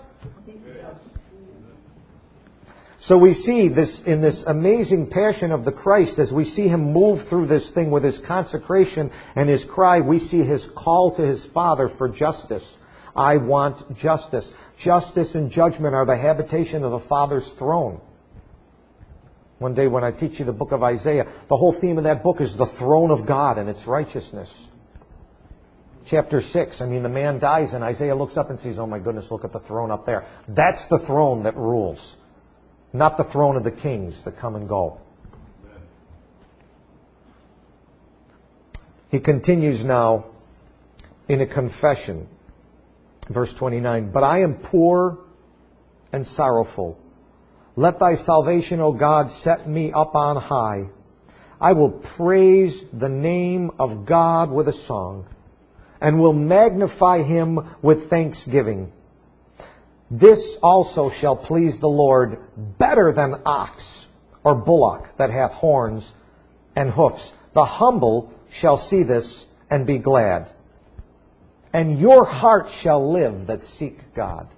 So we see this in this amazing passion of the Christ, as we see Him move through this thing with His consecration and His cry, we see His call to His Father for justice. I want justice. Justice and judgment are the habitation of the Father's throne. One day when I teach you the book of Isaiah, the whole theme of that book is the throne of God and its righteousness. Chapter six, I mean, the man dies and Isaiah looks up and sees, oh my goodness, look at the throne up there. That's the throne that rules, not the throne of the kings that come and go. He continues now in a confession. Verse twenty-nine, but I am poor and sorrowful. Let thy salvation, O God, set me up on high. I will praise the name of God with a song, and will magnify Him with thanksgiving. This also shall please the Lord better than ox or bullock that hath horns and hoofs. The humble shall see this and be glad. And your heart shall live that seek God.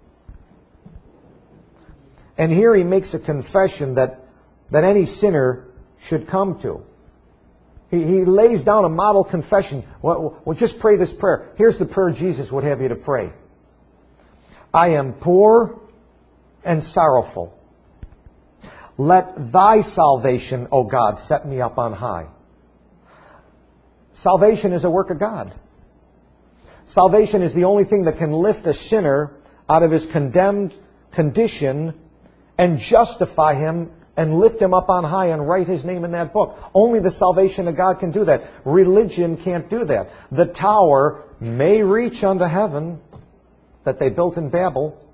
And here he makes a confession that, that any sinner should come to. He, he lays down a model confession. Well, well, just pray this prayer. Here's the prayer Jesus would have you to pray. I am poor and sorrowful. Let thy salvation, O God, set me up on high. Salvation is a work of God. Salvation is the only thing that can lift a sinner out of his condemned condition and justify him and lift him up on high and write his name in that book. Only the salvation of God can do that. Religion can't do that. The tower may reach unto heaven that they built in Babel,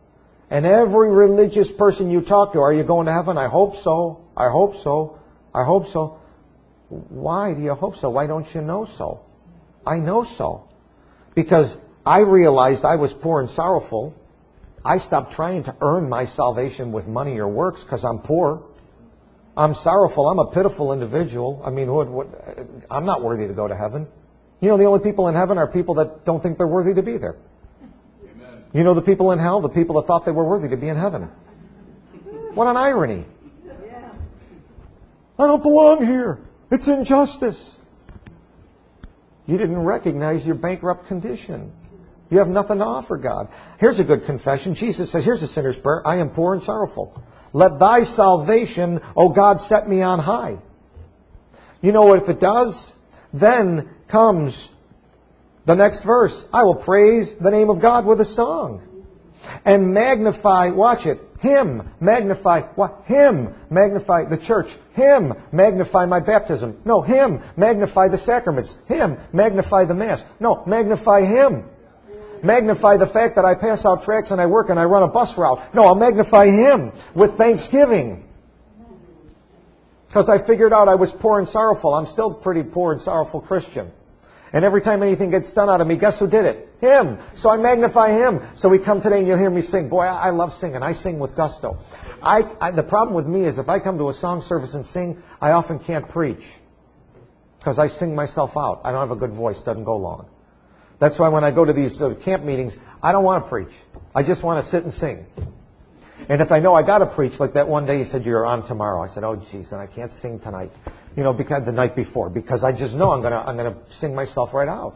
And every religious person you talk to, are you going to heaven? I hope so. I hope so. I hope so. Why do you hope so? Why don't you know so? I know so. Because I realized I was poor and sorrowful. I stopped trying to earn my salvation with money or works because I'm poor. I'm sorrowful. I'm a pitiful individual. I mean, what, what, I'm not worthy to go to heaven. You know, the only people in heaven are people that don't think they're worthy to be there. Amen. You know the people in hell? The people that thought they were worthy to be in heaven. What an irony. Yeah. I don't belong here. It's injustice. You didn't recognize your bankrupt condition. You have nothing to offer God. Here's a good confession. Jesus says, here's a sinner's prayer. I am poor and sorrowful. Let thy salvation, O God, set me on high. You know what if it does? Then comes the next verse. I will praise the name of God with a song. And magnify, watch it, Him, magnify, what? Him, magnify the church. Him, magnify my baptism. No, Him, magnify the sacraments. Him, magnify the Mass. No, magnify Him. Magnify the fact that I pass out tracts and I work and I run a bus route. No, I'll magnify Him with thanksgiving. Because I figured out I was poor and sorrowful. I'm still a pretty poor and sorrowful Christian. And every time anything gets done out of me, guess who did it? Him. So I magnify Him. So we come today and you'll hear me sing. Boy, I, I love singing. I sing with gusto. I, I, the problem with me is if I come to a song service and sing, I often can't preach. Because I sing myself out. I don't have a good voice. Doesn't go long. That's why when I go to these uh, camp meetings, I don't want to preach. I just want to sit and sing. And if I know I got to preach, like that one day he said, you're on tomorrow. I said, oh, geez, and I can't sing tonight. You know, because the night before. Because I just know I'm going to I'm going to sing myself right out.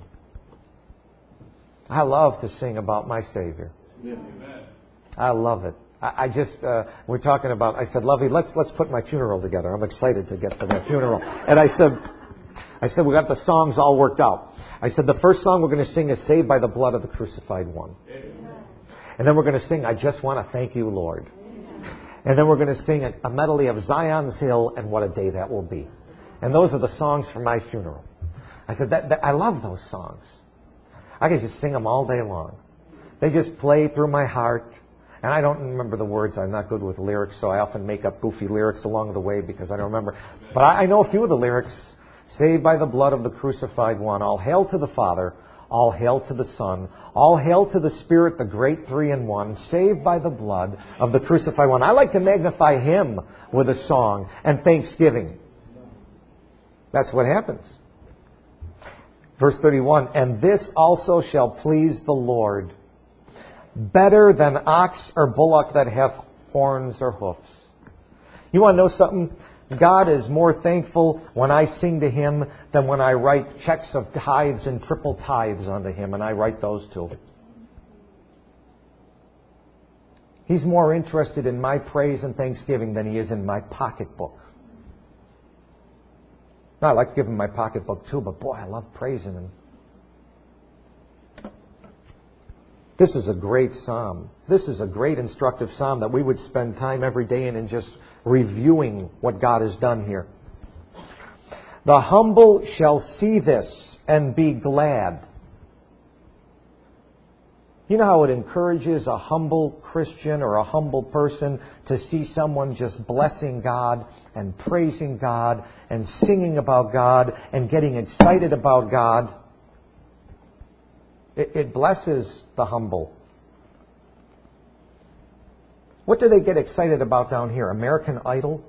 I love to sing about my Savior. Amen. I love it. I, I just, uh, we're talking about, I said, Lovey, let's, let's put my funeral together. I'm excited to get to that funeral. And I said, I said, we got the songs all worked out. I said, the first song we're going to sing is Saved by the Blood of the Crucified One. Amen. And then we're going to sing, I Just Want to Thank You, Lord. Amen. And then we're going to sing a, a medley of Zion's Hill and What a Day That Will Be. And those are the songs for my funeral. I said, that, that, I love those songs. I could just sing them all day long. They just play through my heart. And I don't remember the words. I'm not good with lyrics, so I often make up goofy lyrics along the way because I don't remember. But I, I know a few of the lyrics. Saved by the blood of the crucified one. All hail to the Father. All hail to the Son. All hail to the Spirit, the great three in one. Saved by the blood of the crucified one. I like to magnify Him with a song and thanksgiving. That's what happens. Verse thirty-one. And this also shall please the Lord, better than ox or bullock that hath horns or hoofs. You want to know something? God is more thankful when I sing to Him than when I write checks of tithes and triple tithes unto Him, and I write those too. He's more interested in my praise and thanksgiving than He is in my pocketbook. Now, I like to give Him my pocketbook too, but boy, I love praising Him. This is a great psalm. This is a great instructive psalm that we would spend time every day in and just reviewing what God has done here. The humble shall see this and be glad. You know how it encourages a humble Christian or a humble person to see someone just blessing God and praising God and singing about God and getting excited about God. It, it blesses the humble. What do they get excited about down here? American Idol?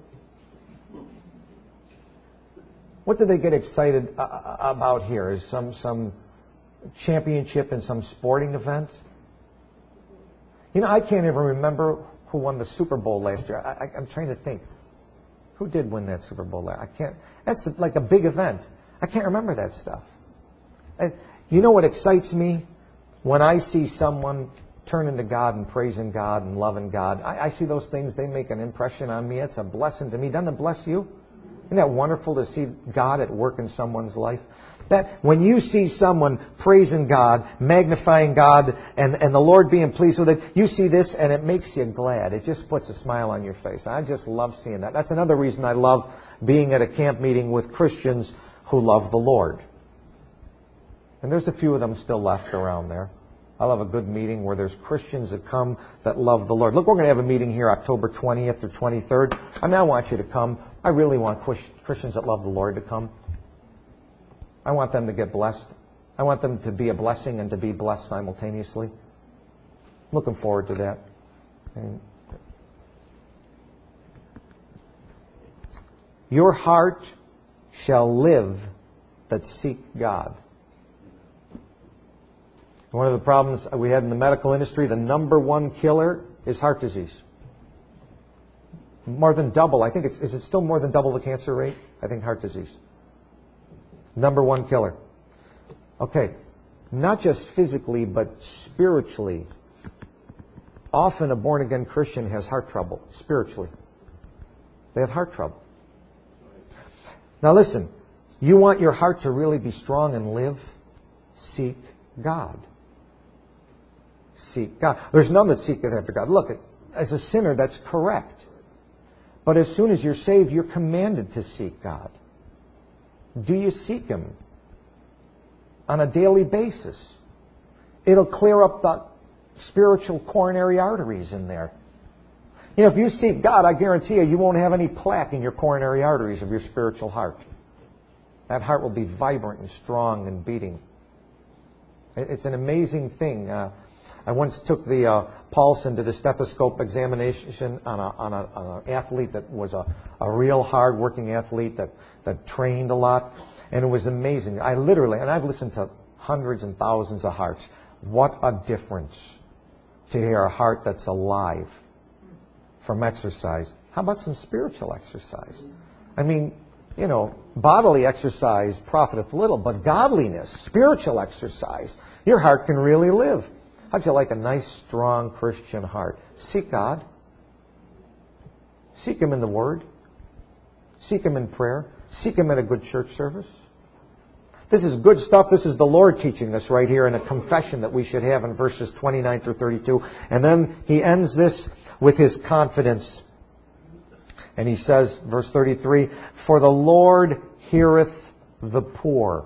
What do they get excited uh, about here? Is some some championship in some sporting event? You know, I can't even remember who won the Super Bowl last year. I, I, I'm trying to think. Who did win that Super Bowl? I can't. That's like a big event. I can't remember that stuff. I, you know what excites me? When I see someone turning to God and praising God and loving God. I, I see those things. They make an impression on me. It's a blessing to me. Doesn't it bless you? Isn't that wonderful to see God at work in someone's life? That when you see someone praising God, magnifying God, and, and the Lord being pleased with it, you see this and it makes you glad. It just puts a smile on your face. I just love seeing that. That's another reason I love being at a camp meeting with Christians who love the Lord. And there's a few of them still left around there. I love a good meeting where there's Christians that come that love the Lord. Look, we're going to have a meeting here October twentieth or twenty-third. I mean, I want you to come. I really want Christians that love the Lord to come. I want them to get blessed. I want them to be a blessing and to be blessed simultaneously. Looking forward to that. And your heart shall live that seek God. One of the problems we had in the medical industry, the number one killer is heart disease. More than double. I think it's, is it still more than double the cancer rate? I think heart disease. Number one killer. Okay. Not just physically, but spiritually. Often a born-again Christian has heart trouble, spiritually. They have heart trouble. Now listen, you want your heart to really be strong and live? Seek God. Seek God. There's none that seeketh after God. Look, as a sinner, that's correct. But as soon as you're saved, you're commanded to seek God. Do you seek Him? On a daily basis. It'll clear up the spiritual coronary arteries in there. You know, if you seek God, I guarantee you, you won't have any plaque in your coronary arteries of your spiritual heart. That heart will be vibrant and strong and beating. It's an amazing thing. Uh, I once took the uh, pulse and did a stethoscope examination on, a, on, a, on an athlete that was a, a real hard-working athlete that, that trained a lot. And it was amazing. I literally, and I've listened to hundreds and thousands of hearts. What a difference to hear a heart that's alive from exercise. How about some spiritual exercise? I mean, you know, bodily exercise profiteth little, but godliness, spiritual exercise, your heart can really live. How'd you like a nice, strong Christian heart? Seek God. Seek Him in the Word. Seek Him in prayer. Seek Him at a good church service. This is good stuff. This is the Lord teaching us right here in a confession that we should have in verses twenty-nine through thirty-two. And then He ends this with His confidence. And He says, verse thirty-three, "For the Lord heareth the poor,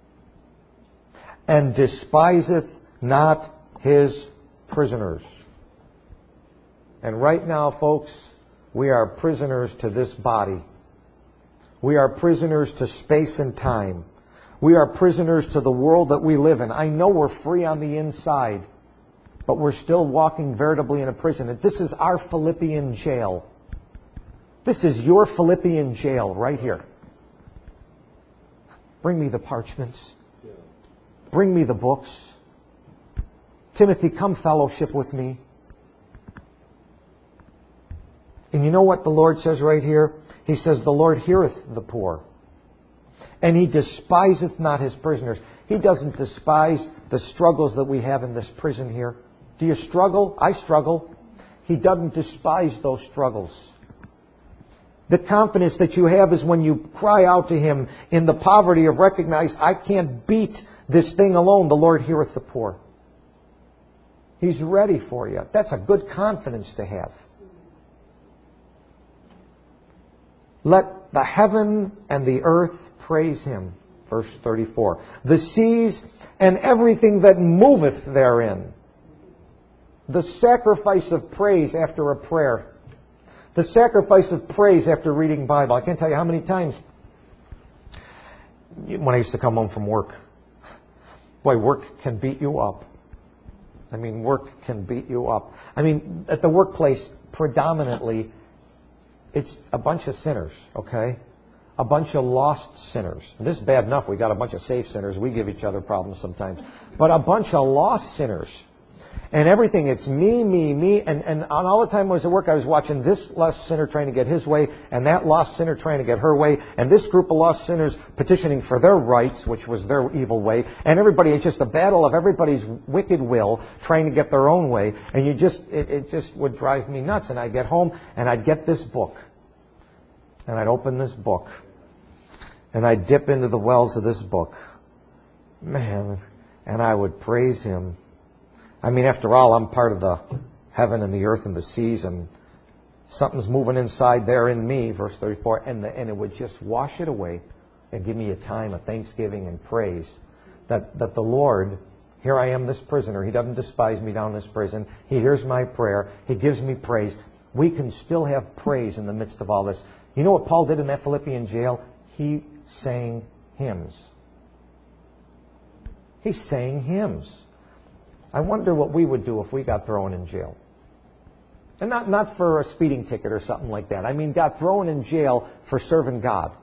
and despiseth not His prisoners." And right now, folks, we are prisoners to this body. We are prisoners to space and time. We are prisoners to the world that we live in. I know we're free on the inside, but we're still walking veritably in a prison. This is our Philippian jail. This is your Philippian jail right here. Bring me the parchments. Bring me the books. Timothy, come fellowship with me. And you know what the Lord says right here? He says, "The Lord heareth the poor, and He despiseth not His prisoners." He doesn't despise the struggles that we have in this prison here. Do you struggle? I struggle. He doesn't despise those struggles. The confidence that you have is when you cry out to Him in the poverty of recognize, I can't beat this thing alone. The Lord heareth the poor. He's ready for you. That's a good confidence to have. Let the heaven and the earth praise Him. Verse thirty-four. The seas and everything that moveth therein. The sacrifice of praise after a prayer. The sacrifice of praise after reading Bible. I can't tell you how many times when I used to come home from work. Boy, work can beat you up. I mean, work can beat you up. I mean, at the workplace, predominantly, it's a bunch of sinners, okay? A bunch of lost sinners. And this is bad enough. We got a bunch of saved sinners. We give each other problems sometimes. But a bunch of lost sinners. And everything, it's me, me, me. And, and on all the time I was at work, I was watching this lost sinner trying to get his way, and that lost sinner trying to get her way, and this group of lost sinners petitioning for their rights, which was their evil way. And everybody, it's just a battle of everybody's wicked will trying to get their own way. And you just, it, it just would drive me nuts. And I'd get home, and I'd get this book. And I'd open this book. And I'd dip into the wells of this book. Man, and I would praise Him. I mean, after all, I'm part of the heaven and the earth and the seas, and something's moving inside there in me, verse thirty-four, and, the, and it would just wash it away and give me a time of thanksgiving and praise that, that the Lord Here I am, this prisoner. He doesn't despise me down in this prison. He hears my prayer. He gives me praise. We can still have praise in the midst of all this. You know what Paul did in that Philippian jail? He sang hymns. He sang hymns. I wonder what we would do if we got thrown in jail. And not, not for a speeding ticket or something like that. I mean, got thrown in jail for serving God.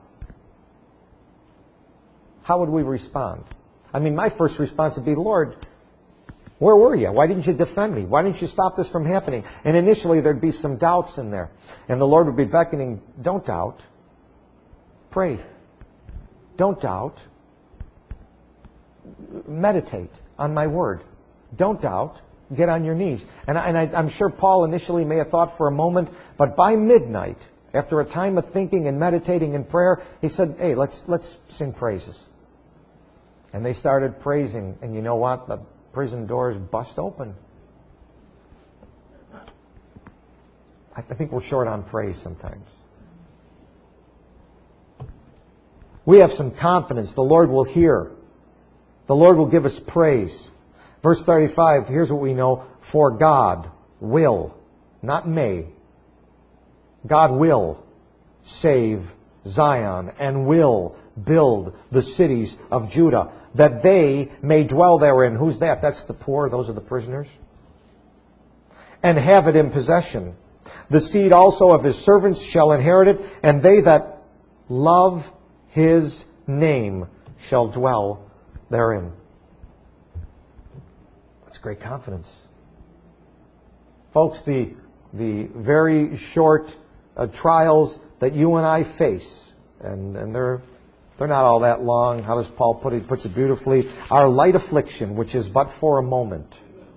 How would we respond? I mean, my first response would be, Lord, where were you? Why didn't you defend me? Why didn't you stop this from happening? And initially there'd be some doubts in there. And the Lord would be beckoning, don't doubt. Pray. Don't doubt. Meditate on my word. Don't doubt. Get on your knees. And, I, and I, I'm sure Paul initially may have thought for a moment, but by midnight, after a time of thinking and meditating in prayer, he said, hey, let's let's sing praises. And they started praising. And you know what? The prison doors bust open. I think we're short on praise sometimes. We have some confidence. The Lord will hear. The Lord will give us praise. Verse thirty-five, here's what we know. For God will, not may, God will save Zion and will build the cities of Judah, that they may dwell therein. Who's that? That's the poor. Those are the prisoners. And have it in possession. The seed also of his servants shall inherit it, and they that love his name shall dwell therein. That's great confidence. Folks, the, the very short uh, trials that you and I face, and, and they're, they're not all that long. How does Paul put it? He puts it beautifully. Our light affliction, which is but for a moment,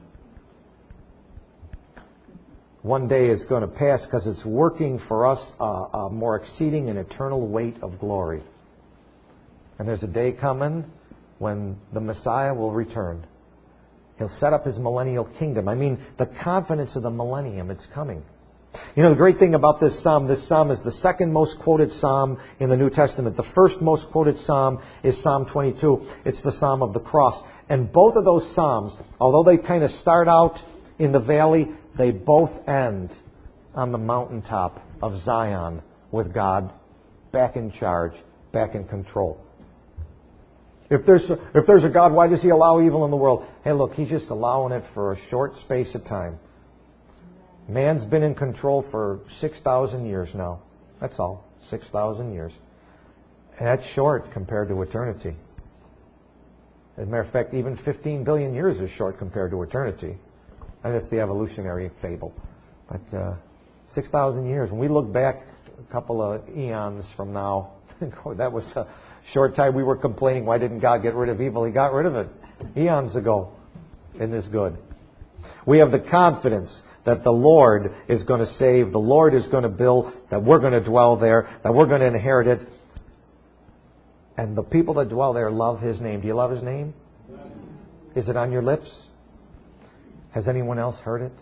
one day is going to pass because it's working for us a, a more exceeding and eternal weight of glory. And there's a day coming when the Messiah will return. He'll set up his millennial kingdom. I mean, the confidence of the millennium, it's coming. You know, the great thing about this psalm, this psalm is the second most quoted psalm in the New Testament. The first most quoted psalm is Psalm twenty-two. It's the psalm of the cross. And both of those psalms, although they kind of start out in the valley, they both end on the mountaintop of Zion with God back in charge, back in control. If there's a, if there's a God, why does he allow evil in the world? Hey, look, he's just allowing it for a short space of time. Man's been in control for six thousand years now. That's all. six thousand years. And that's short compared to eternity. As a matter of fact, even fifteen billion years is short compared to eternity. And that's the evolutionary fable. But uh, six thousand years. When we look back a couple of eons from now, that was a short time. We were complaining, why didn't God get rid of evil? He got rid of it eons ago. Isn't this good? We have the confidence that the Lord is going to save, the Lord is going to build, that we're going to dwell there, that we're going to inherit it. And the people that dwell there love his name. Do you love his name? Is it on your lips? Has anyone else heard it?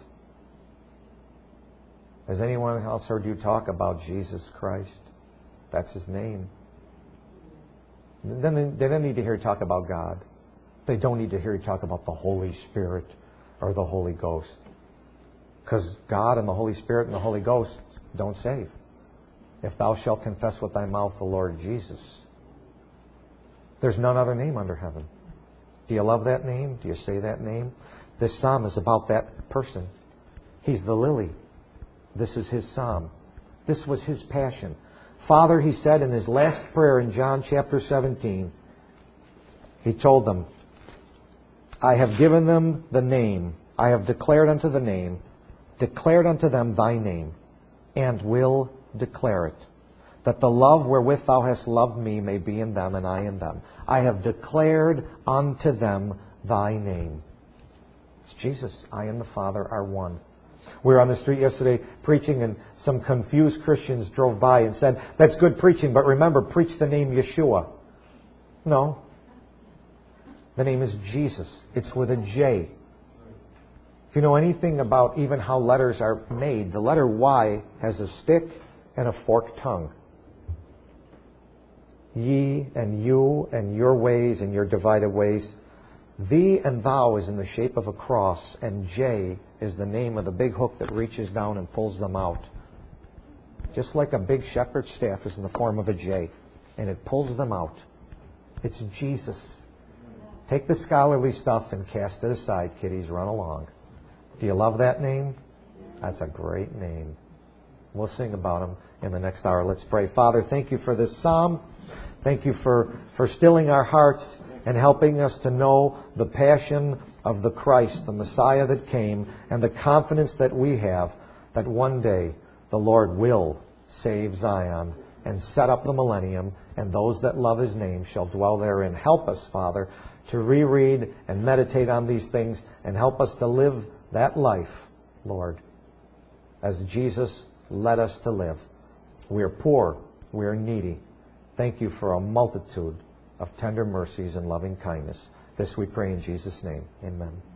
Has anyone else heard you talk about Jesus Christ? That's his name. Then they don't need to hear you talk about God. They don't need to hear you talk about the Holy Spirit or the Holy Ghost. Because God and the Holy Spirit and the Holy Ghost don't save. If thou shalt confess with thy mouth the Lord Jesus. There's none other name under heaven. Do you love that name? Do you say that name? This psalm is about that person. He's the lily. This is his psalm. This was his passion. Father, he said in his last prayer in John chapter seventeen, he told them, I have given them the name. I have declared unto the name, declared unto them thy name, and will declare it, that the love wherewith thou hast loved me may be in them, and I in them. I have declared unto them thy name. It's Jesus. I and the Father are one. We were on the street yesterday preaching, and some confused Christians drove by and said, that's good preaching, but remember, preach the name Yeshua. No. The name is Jesus. It's with a J. If you know anything about even how letters are made, the letter Y has a stick and a forked tongue. Ye and you and your ways and your divided ways, Thee and thou is in the shape of a cross, and J is the name of the big hook that reaches down and pulls them out. Just like a big shepherd's staff is in the form of a J, and it pulls them out. It's Jesus. Take the scholarly stuff and cast it aside, kiddies. Run along. Do you love that name? That's a great name. We'll sing about him in the next hour. Let's pray. Father, thank you for this psalm. Thank you for, for stilling our hearts and helping us to know the passion of the Christ, the Messiah that came, and the confidence that we have that one day the Lord will save Zion and set up the millennium, and those that love His name shall dwell therein. Help us, Father, to reread and meditate on these things, and help us to live that life, Lord, as Jesus led us to live. We are poor. We are needy. Thank you for a multitude of tender mercies and loving kindness. This we pray in Jesus' name. Amen.